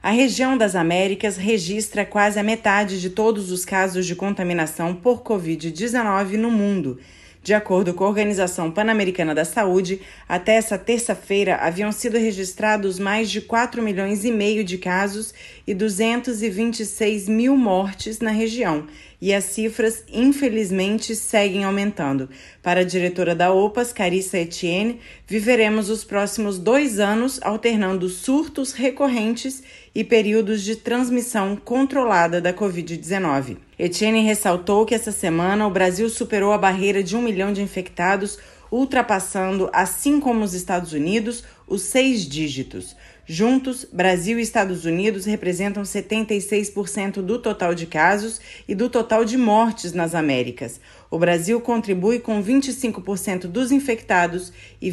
A região das Américas registra quase a metade de todos os casos de contaminação por Covid-19 no mundo. De acordo com a Organização Pan-Americana da Saúde, até essa terça-feira haviam sido registrados mais de 4,5 milhões de casos e 226 mil mortes na região. E as cifras, infelizmente, seguem aumentando. Para a diretora da OPAS, Carissa Etienne, viveremos os próximos 2 anos alternando surtos recorrentes e períodos de transmissão controlada da Covid-19. Etienne ressaltou que essa semana o Brasil superou a barreira de 1 milhão de infectados, ultrapassando, assim como os Estados Unidos, os 6 dígitos. Juntos, Brasil e Estados Unidos representam 76% do total de casos e do total de mortes nas Américas. O Brasil contribui com 25% dos infectados e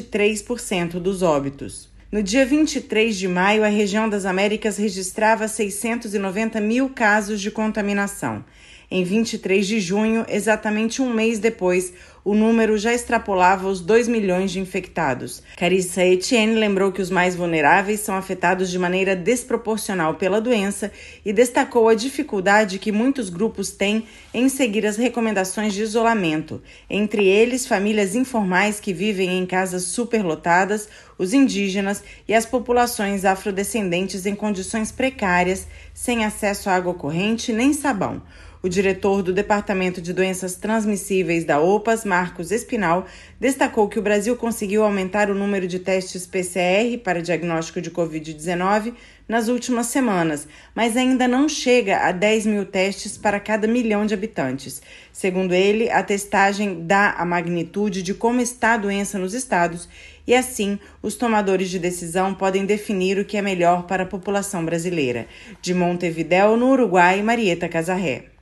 23% dos óbitos. No dia 23 de maio, a região das Américas registrava 690 mil casos de contaminação. Em 23 de junho, exatamente um mês depois, o número já extrapolava os 2 milhões de infectados. Carissa Etienne lembrou que os mais vulneráveis são afetados de maneira desproporcional pela doença e destacou a dificuldade que muitos grupos têm em seguir as recomendações de isolamento, entre eles famílias informais que vivem em casas superlotadas, os indígenas e as populações afrodescendentes em condições precárias, sem acesso à água corrente nem sabão. O diretor do Departamento de Doenças Transmissíveis da OPAS, Marcos Espinal, destacou que o Brasil conseguiu aumentar o número de testes PCR para diagnóstico de Covid-19 nas últimas semanas, mas ainda não chega a 10 mil testes para cada milhão de habitantes. Segundo ele, a testagem dá a magnitude de como está a doença nos estados e, assim, os tomadores de decisão podem definir o que é melhor para a população brasileira. De Montevidéu, no Uruguai, Marieta Casarré.